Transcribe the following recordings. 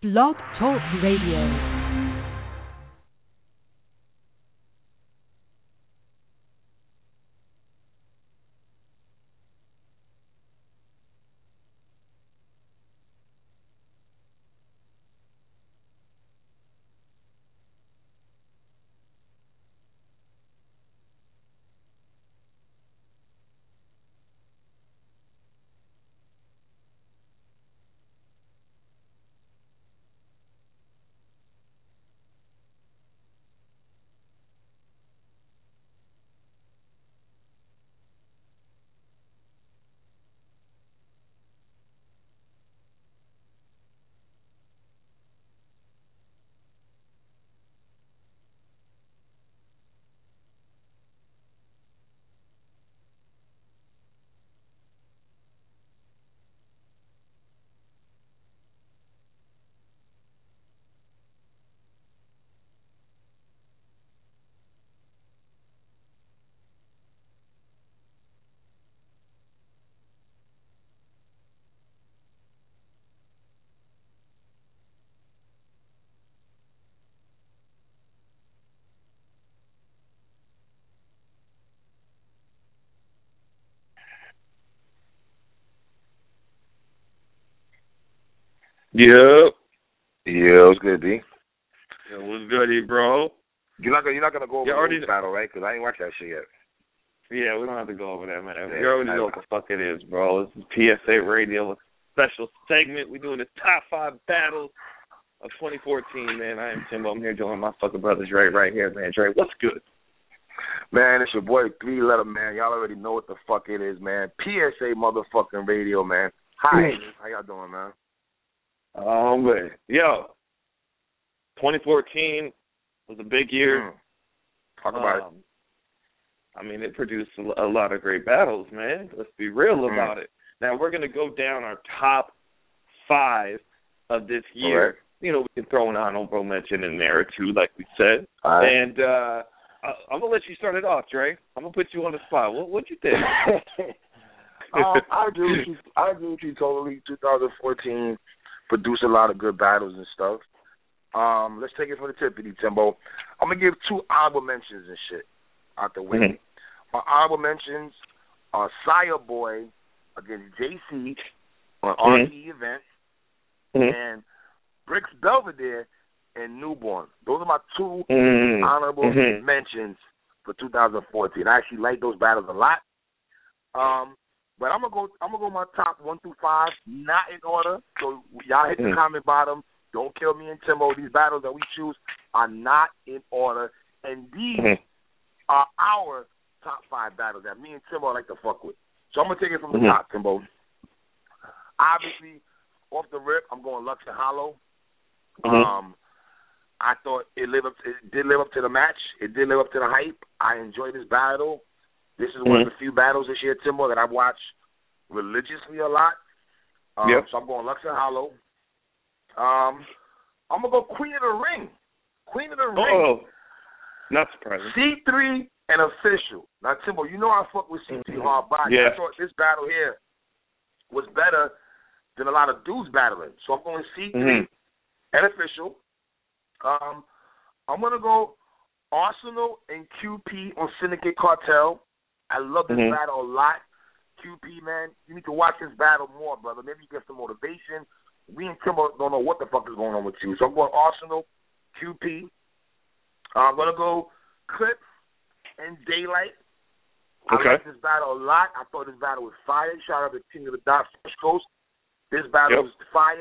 Blog Talk Radio. Yep. Yeah, what's good, D? Yeah, what's goody, bro? You're not gonna go over the battle, right? Because I ain't watched that shit yet. Yeah, we don't have to go over that, man. Yeah, you already know what the fuck it is, bro. This is PSA Radio, a special segment. We're doing the top 5 battles of 2014, man. I am Timbo. I'm here joining my fucking brother Dre right here, man. Dre, what's good? Man, it's your boy 3-letter, man. Y'all already know what the fuck it is, man. PSA motherfucking Radio, man. Hi. How y'all doing, man? Oh, man. Yo, 2014 was a big year. Talk about it. I mean, it produced a lot of great battles, man. Let's be real about it. Now, we're going to go down our top 5 of this year. Right. You know, we can throw an honorable mention in there, too, like we said. All right. And I'm going to let you start it off, Dre. I'm going to put you on the spot. What you think? I agree with you totally. 2014 produced a lot of good battles and stuff. Let's take it from the tippity, Timbo. I'm going to give 2 honorable mentions and shit out the way. My honorable mentions are Sire Boy against JC on RTE event and Bricks Belvedere and Newborn. Those are my 2 honorable mentions for 2014. I actually like those battles a lot. But I'm gonna go my top 1 through 5, not in order. So y'all hit the comment bottom. Don't kill me and Timbo. These battles that we choose are not in order, and these are our top 5 battles that me and Timbo like to fuck with. So I'm gonna take it from the top, Timbo. Obviously, off the rip, I'm going Lux and Hollow. I thought it did live up to the match. It did live up to the hype. I enjoyed this battle. This is one of the few battles this year, Timbo, that I've watched religiously a lot. So I'm going Lux and Hollow. I'm going to go Queen of the Ring. Queen of the Ring. Oh, not surprising. C3 and Official. Now, Timbo, you know I fuck with C3 hard body. Yeah. I thought this battle here was better than a lot of dudes battling. So I'm going C3 and Official. I'm going to go Arsenal and QP on Syndicate Cartel. I love this battle a lot. QP, man, you need to watch this battle more, brother. Maybe you get some motivation. We and Timbo don't know what the fuck is going on with you. So I'm going Arsenal, QP. I'm going to go Clips and Daylight. I like this battle a lot. I thought this battle was fire. Shout out to King of the Dot, First Coast. This battle was fire.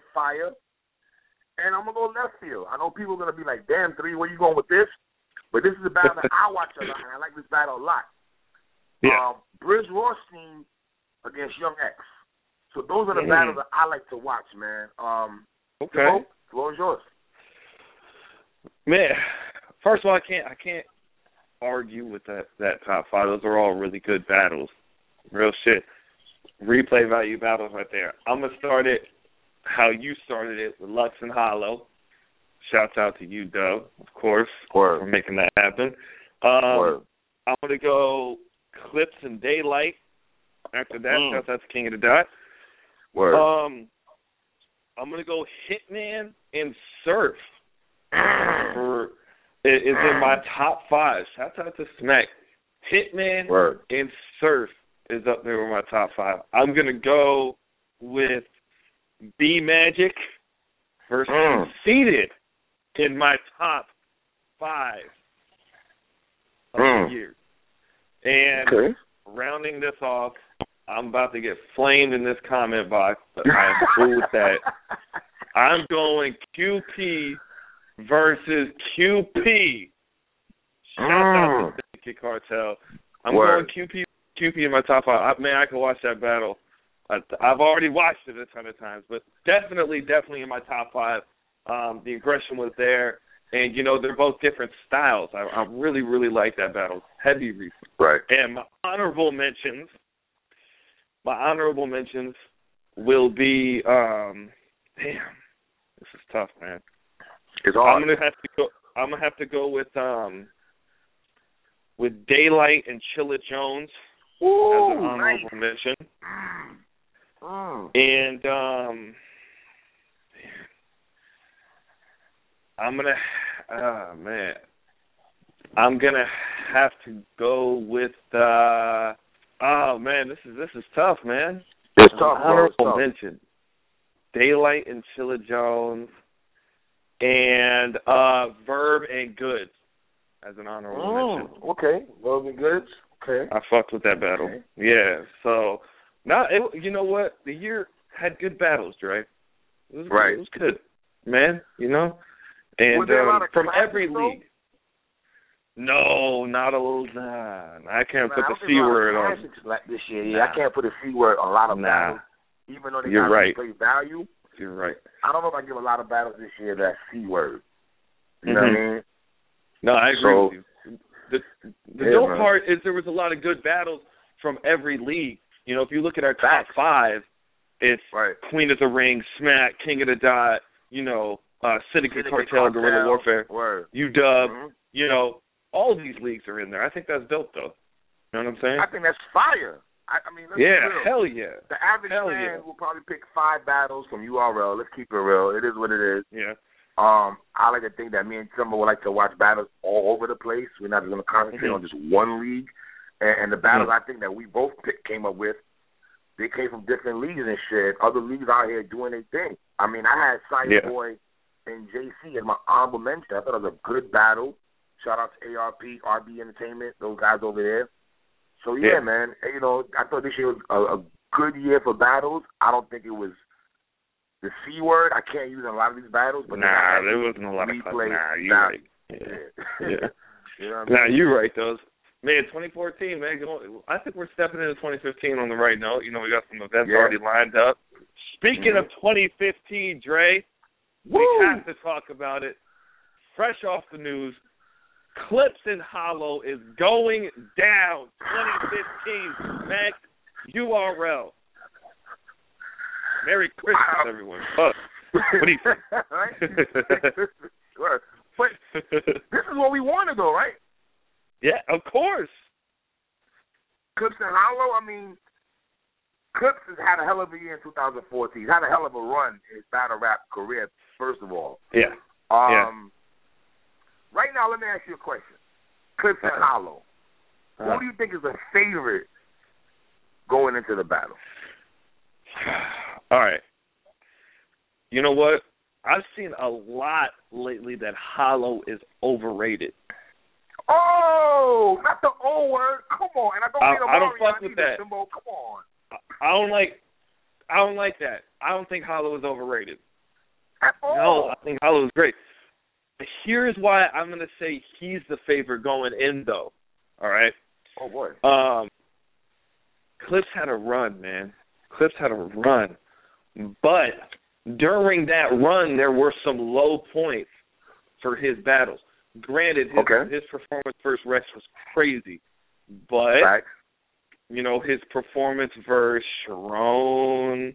And I'm going to go left field. I know people are going to be like, damn, 3, where you going with this? But this is a battle that I watch a lot, and I like this battle a lot. Briz Rothstein against Young X. So those are the battles that I like to watch, man. So, floor is yours. Man, first of all, I can't argue with that top 5. Those are all really good battles. Real shit. Replay value battles right there. I'm going to start it how you started it with Lux and Hollow. Shouts out to you, Dub, of course, for making that happen. I'm going to go Clips and Daylight. After that, shouts out to King of the Dot. I'm gonna go Hitman and Surf. Is in my top 5. Shout out to Smack. Hitman and Surf is up there with my top 5. I'm gonna go with B Magic versus Conceited in my top 5 of the year. And rounding this off, I'm about to get flamed in this comment box, but I am cool with that. I'm going QP versus QP. Shout out to the Kid Cartel. I'm going QP in my top 5. Man, I can watch that battle. I've already watched it a ton of times, but definitely in my top 5. The aggression was there, and they're both different styles. I really, really like that battle. Heavy reach. Right. And my honorable mentions will be. Damn, this is tough, man. It's hard. I'm gonna have to go with Daylight and Chilla Jones as an honorable mention. And I'm gonna have to go with this is tough, man. It's tough, honorable mention. Daylight and Chilla Jones and Verb and Goods as an honorable mention. Okay. Verb and Goods. Okay. I fucked with that battle. Okay. Yeah. So you know what? The year had good battles, Dre. It was good, man. And from every league. No, not a little. Nah, I can't put the C word on this year. Yeah, I can't put a C word on a lot of battles, even though they got replay value. You're right. I don't know if I give a lot of battles this year that C word. You know what I mean? No, I agree with you. The dope part is there was a lot of good battles from every league. If you look at our top 5, it's Queen of the Ring, Smack, King of the Dot, Syndicate Cartel, Guerrilla Warfare, UW, all of these leagues are in there. I think that's dope, though. You know what I'm saying? I think that's fire. I mean, let's be real. Hell yeah. The average fan will probably pick 5 battles from URL. Let's keep it real. It is what it is. Yeah. I like to think that me and Timber would like to watch battles all over the place. We're not just going to concentrate on just one league. And the battles I think that we both came up with, they came from different leagues and shit. Other leagues out here doing their thing. I mean, I had Cyber Boy and JC as my honorable mention. I thought it was a good battle. Shout out to ARP, RB Entertainment, those guys over there. So, man, I thought this year was a good year for battles. I don't think it was the C word. I can't use in a lot of these battles. But there wasn't a lot of replay. You're right. Yeah. You're right, though. Man, 2014, man, I think we're stepping into 2015 on the right note. We got some events already lined up. Speaking of 2015, Dre, we have to talk about it. Fresh off the news, Clips and Hollow is going down 2015. Max URL. Merry Christmas, everyone. What do you think? But this is what we want to go, right? Yeah, of course. Clips and Hollow, I mean, Clips has had a hell of a year in 2014. He's had a hell of a run in his battle rap career, first of all. Yeah. Right now, let me ask you a question. Clips and Hollow. Who do you think is the favorite going into the battle? All right. You know what? I've seen a lot lately that Hollow is overrated. Oh, not the O word. Come on. And I don't fuck with that. Come on. I don't like that. I don't think Hollow is overrated. At all. No, I think Hollow is great. Here's why I'm going to say he's the favorite going in, though. All right? Oh, boy. Clips had a run, man. Clips had a run. But during that run, there were some low points for his battles. Granted, his performance versus Rex was crazy. But, his performance versus Sharon,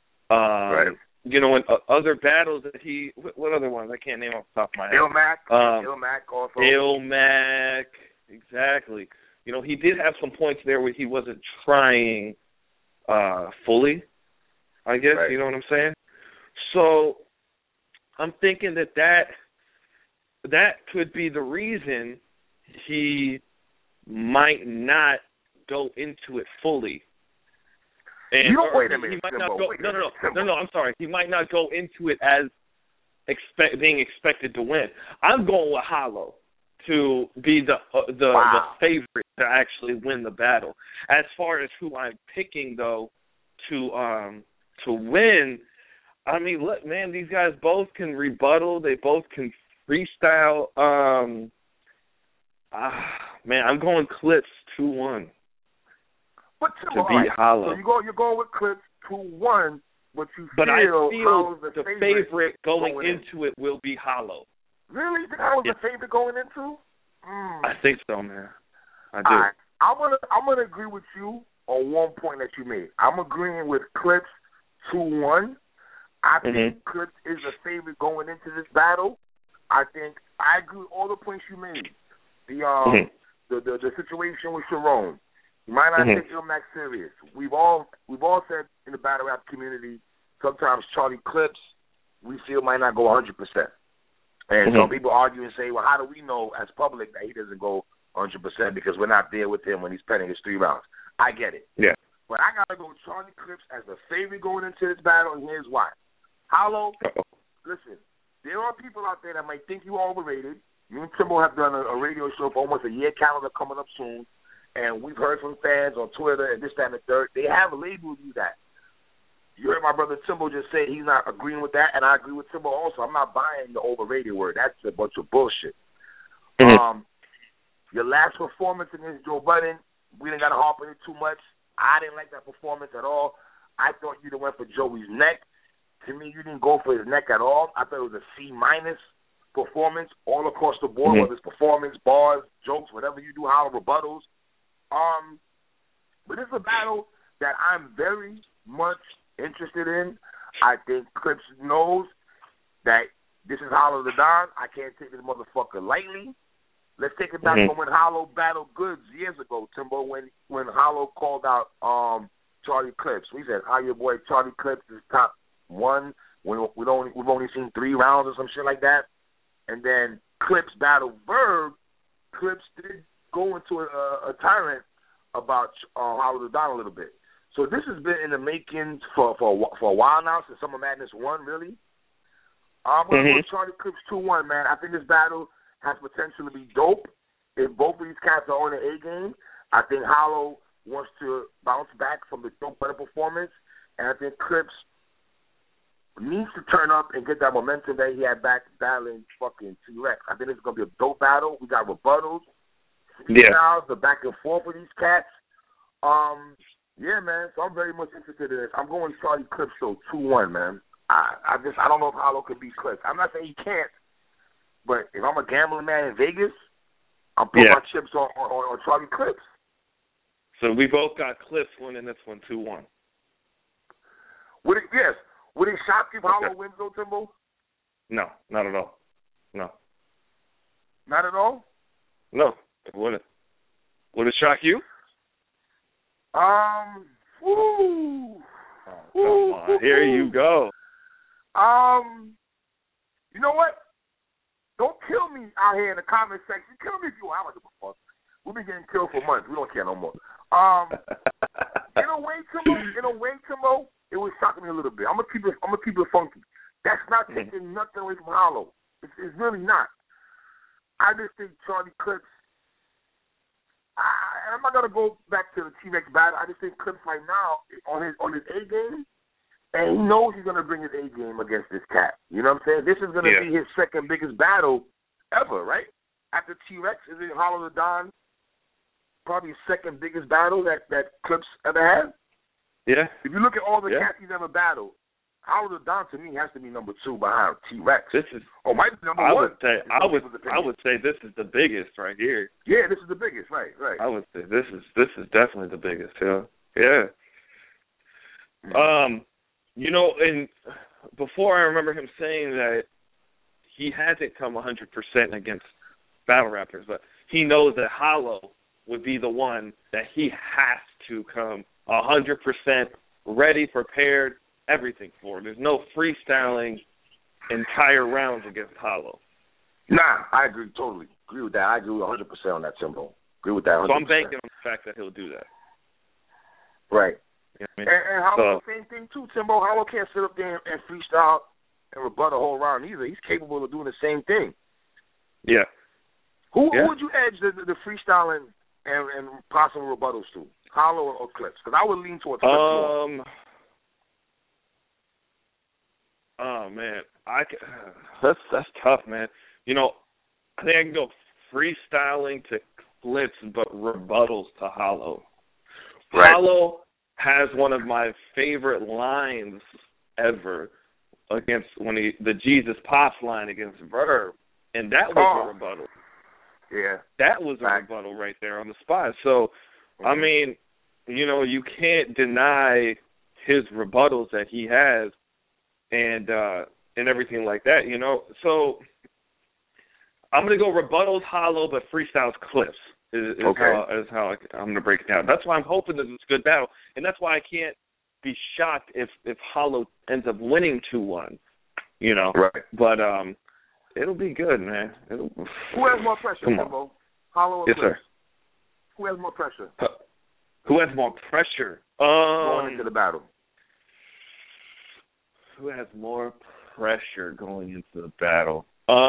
in other battles that what other ones? I can't name off the top of my head. Ilmac also. Ilmac, exactly. He did have some points there where he wasn't trying fully, I guess. Right. You know what I'm saying? So I'm thinking that could be the reason he might not go into it fully. And wait a minute. He might Simbo, not go. No. I'm sorry. He might not go into it as being expected to win. I'm going with Hollow to be the favorite to actually win the battle. As far as who I'm picking though to win, I mean, look, man, these guys both can rebuttal. They both can freestyle. Man, I'm going Clips 2-1 to beat Hollow. So you're going with Clips 2-1, but I feel the favorite going into it will be Hollow. Really? You think Hollow's the favorite going into? I think so, man. I do. All right. I'm gonna agree with you on one point that you made. I'm agreeing with Clips 2-1. I think Clips is the favorite going into this battle. I agree with all the points you made. The situation with Sharon. You might not take Ilmac serious. We've all said in the battle rap community, sometimes Charlie Clips we feel might not go 100%. And some people argue and say, well, how do we know as public that he doesn't go 100% because we're not there with him when he's penning his 3 rounds? I get it. Yeah. But I got to go with Charlie Clips as the favorite going into this battle, and here's why. Hollow, listen, there are people out there that might think you are overrated. You and Timbo have done a radio show for almost a year calendar coming up soon, and we've heard from fans on Twitter and this, that, and the third. They have labeled you that. You heard my brother Timbo just say he's not agreeing with that, and I agree with Timbo also. I'm not buying the overrated word. That's a bunch of bullshit. Your last performance against Joe Budden, we didn't got to harp on it too much. I didn't like that performance at all. I thought you'd have went for Joey's neck. To me, you didn't go for his neck at all. I thought it was a C- performance all across the board, whether it's performance, bars, jokes, whatever you do, how rebuttals. But it's a battle that I'm very much interested in. I think Clips knows that this is Hollow the Don. I can't take this motherfucker lightly. Let's take it back from when Hollow battled Goods years ago, Timbo, when Hollow called out Charlie Clips. We said, how your boy Charlie Clips is top 1. We've only seen 3 rounds or some shit like that. And then Clips battled Verb. Clips did go into a tyrant about Hollow the Don a little bit. So this has been in the making for a while now, since Summer Madness 1, really. I'm going to go Charlie Clips 2-1, man. I think this battle has potential to be dope. If both of these cats are on the A game, I think Hollow wants to bounce back from the dope better performance, and I think Clips needs to turn up and get that momentum that he had back battling fucking T-Rex. I think it's going to be a dope battle. We got rebuttals, freestyles, the back and forth with these cats. Yeah, man. So I'm very much interested in this. I'm going Charlie Clips though 2-1, man. I don't know if Hollow can beat Clips. I'm not saying he can't, but if I'm a gambling man in Vegas, I'm putting my chips on Charlie Clips. So we both got Clips winning this one 2-1. Would it shock you if Hollow wins though, Timbo? No, not at all. No. Not at all? No, it wouldn't. Would it shock you? Woo. Come on, here you go. You know what? Don't kill me out here in the comment section. Kill me if you want. I don't give a fuck. We've been getting killed for months. We don't care no more. In a way, Timbo, it was shocking me a little bit. I'm gonna keep it funky. That's not taking nothing away from Hollow. It's really not. I just think Charlie Clips. I'm not gonna go back to the T-Rex battle. I just think Clips right now on his A game, and he knows he's gonna bring his A game against this cat. You know what I'm saying? This is gonna be his second biggest battle ever, right? After T-Rex, is it Hollow the Don? Probably his second biggest battle that Clips ever had. Yeah. If you look at all the cats he's ever battled, Hollow the Don to me has to be number 2 behind T-Rex. This is might be number 1. I would say this is the biggest right here. Yeah, this is the biggest, right. I would say this is definitely the biggest, yeah. You know, and before I remember him saying that he hasn't come 100% against battle rappers, but he knows that Hollow would be the one that he has to come 100% ready, prepared, everything for. There's no freestyling entire rounds against Hollow. Nah, I agree totally. Agree with that. I agree 100% on that, Timbo. Agree with that 100%. So I'm banking on the fact that he'll do that. Right. You know what I mean? And Hollow, same thing too, Timbo. Hollow can't sit up there and freestyle and rebut a whole round either. He's capable of doing the same thing. Yeah. Who would you edge the freestyling and possible rebuttals to? Hollow or Clips? Because I would lean towards Clips more. Oh man, that's tough, man. You know, I think I can go freestyling to Clips, but rebuttals to Hollow. Right. Hollow has one of my favorite lines ever against the Jesus Pops line against Verb, and that was a rebuttal. Yeah, that was a rebuttal right there on the spot. So, I mean, you know, you can't deny his rebuttals that he has, and everything like that. You know, so I'm gonna go rebuttals Hollow, but freestyles Clips. Is how I'm going to break it down. That's why I'm hoping that it's a good battle, and that's why I can't be shocked if Hollow ends up winning 2-1, you know. Right. But it'll be good, man. Who has more pressure, Timbo? Hollow or Yes, Clips? sir. Who has more pressure? Who has more pressure? Going into the battle. Who has more pressure going into the battle?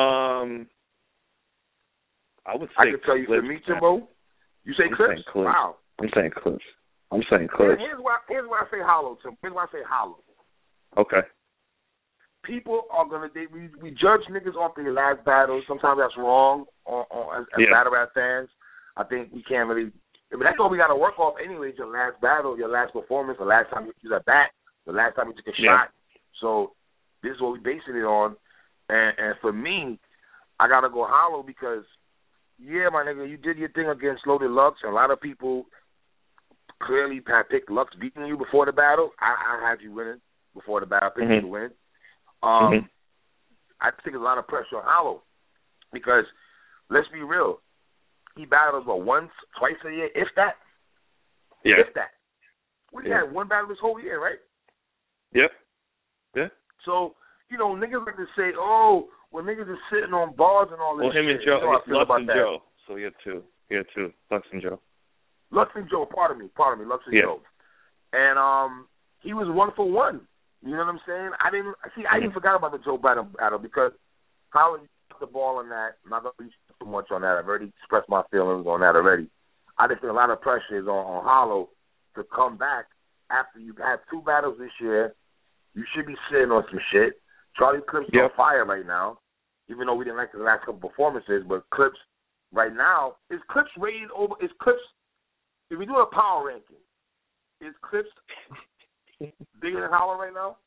I would say I can tell you Clips, for me, Timbo. You say Clips? Wow. I'm saying Clips. Here's why I say Hollow, Tim. Here's why I say Hollow. Okay. People are gonna we judge niggas off their last battles. Sometimes that's wrong as battle rap fans. I think we can't really. I mean, that's all we got to work off anyways. Your last battle, your last performance, the last time you used a bat, the last time you took a shot. So this is what we basing it on. And for me, I gotta go Hollow because. Yeah, my nigga, you did your thing against Loaded Lux. A lot of people clearly picked Lux beating you before the battle. I had you winning before the battle. I picked you to win. I think there's a lot of pressure on Hollow because, let's be real, he battles, once, twice a year, if that. Yeah. If that. We had one battle this whole year, right? Yep. Yeah. So, you know, niggas like to say, well, niggas are sitting on bars and all this him shit. and Joe, Lux and Joe. So he had two. Lux and Joe. Lux and Joe, pardon me, Lux and Joe. And he was 1 for 1. You know what I'm saying? I even forgot about the Joe battle because Hollow put the ball on that. I'm not going to be too much on that. I've already expressed my feelings on that already. I just think a lot of pressure is on Hollow to come back after you've had 2 battles this year. You should be sitting on some shit. Charlie Clips is on fire right now, even though we didn't like the last couple performances. But Clips right now, is Clips rated over? Is Clips, if we do a power ranking, is Clips bigger than Hollow right now?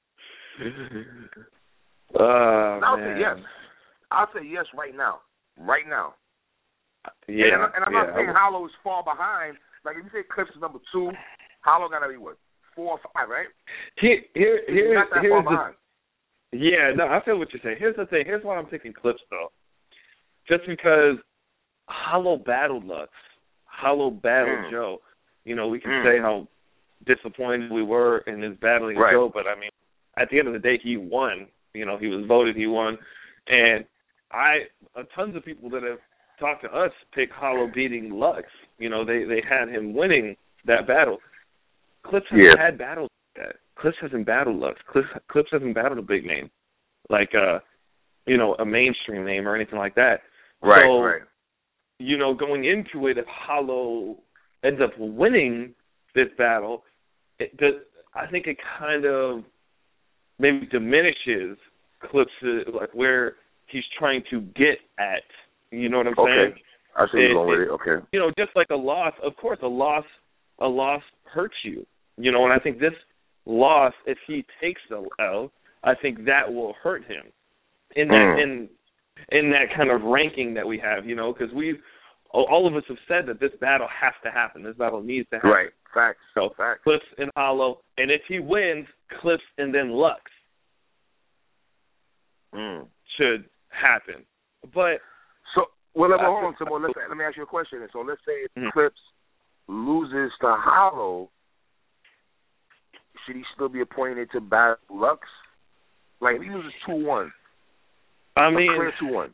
I'll say yes. I'll say yes right now. Right now. Yeah. And I'm not saying Hollow is far behind. Like if you say Clips is number 2, Hollow got to be what? 4 or 5, right? Here's not that far behind. Yeah, no, I feel what you're saying. Here's the thing. Here's why I'm picking Clips, though. Just because Hollow battled Lux. Hollow battled Joe. You know, we can say how disappointed we were in his battling Joe, but, I mean, at the end of the day, he won. You know, he was voted, he won. And tons of people that have talked to us pick Hollow beating Lux. You know, they had him winning that battle. Clips hasn't had battles like that. Clips hasn't battled Lux. Clips hasn't battled a big name, like you know, a mainstream name or anything like that. Right. You know, going into it, if Hollow ends up winning this battle, I think it kind of maybe diminishes Clips, like where he's trying to get at. You know what I'm saying? I see you're going with it. Okay. You know, just like a loss. Of course, a loss hurts you. You know, and I think this loss, if he takes the L, I think that will hurt him in that kind of ranking that we have. You know, because all of us have said that this battle has to happen. This battle needs to happen. Right. Facts. So Clips and Hollow, and if he wins, Clips and then Lux should happen. But hold on, Timbo. Let me ask you a question. So let's say if Clips loses to Hollow, should he still be appointed to battle Lux? Like, if he loses 2-1. I mean, clear 2-1.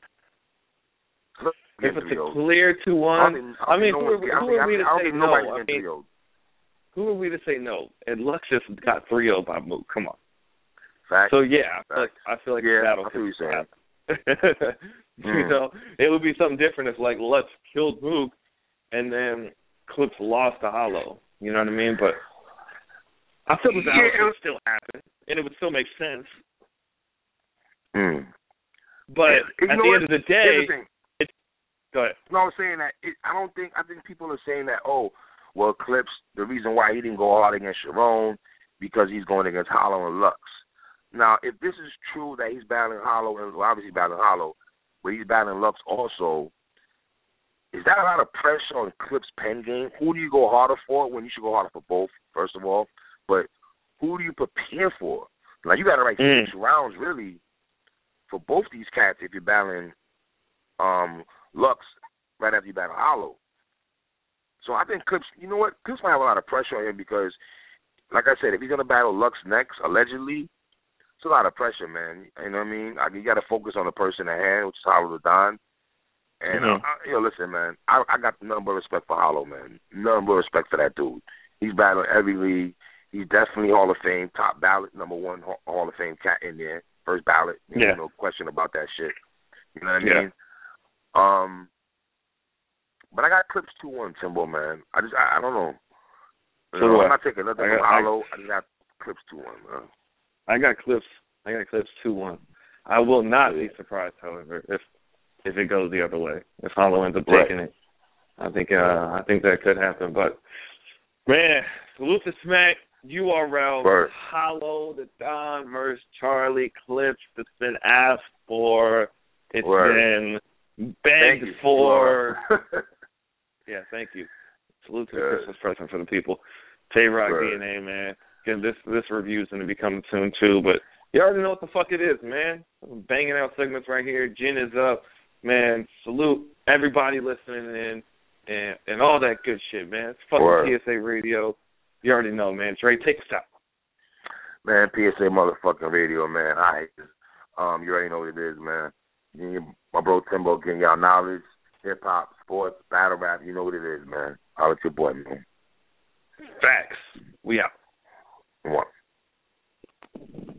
If it's a clear 2-1, I mean, who are we to say no? I mean, who are we to say no? And Lux just got 3-0 by Mook. Come on. Facts. So yeah, I feel like the battle could happen. You know, it would be something different if like Lux killed Mook and then Clips lost to Hollow. You know what I mean? But I feel the battle would still happen and it would still make sense. But at the end of the day, go ahead. No, I'm saying that I think people are saying that, oh, well, Clips, the reason why he didn't go hard against Sharon because he's going against Hollow and Lux. Now, if this is true that he's battling Hollow, and well, obviously battling Hollow, but he's battling Lux also, is that a lot of pressure on Clips' pen game? Who do you go harder for when you should go harder for both, first of all? But who do you prepare for? Now, you got to write 6 rounds, really, for both these cats if you're battling Lux right after you battle Hollow. So I think Clips, you know what? Clips might have a lot of pressure on him because, like I said, if he's going to battle Lux next, allegedly, it's a lot of pressure, man. You know what I mean? You got to focus on the person at hand, which is Hollow the Don. And, listen, man, I got nothing but respect for Hollow, man. Nothing but respect for that dude. He's battling every league. He's definitely Hall of Fame, top ballot, #1 Hall of Fame cat in there. First ballot. No question about that shit. You know what I mean? But I got Clips 2-1, Timbo, man. I don't know. I'm not taking nothing from Hollow. I just got Clips 2-1, man. I got Clips 2-1. I will not be surprised, however, if it goes the other way. If Hollow ends up taking it, I think that could happen. But man, salute to Smack, URL, Hollow, the Don, Merce, Charlie, Clips. It's been asked for. It's been begged for. Yeah, thank you. Salute to the Christmas present for the people. Tay-Rock DNA, man. Again, this review's going to be coming soon, too. But you already know what the fuck it is, man. I'm banging out segments right here. Gin is up. Man, salute everybody listening in and all that good shit, man. It's fucking PSA Radio. You already know, man. Dre, take us out. Man, PSA motherfucking Radio, man. I hate this. You already know what it is, man. My bro Timbo getting y'all knowledge, hip-hop, sports, battle rap. You know what it is, man. Holla at your boy, man. Facts. We out. One.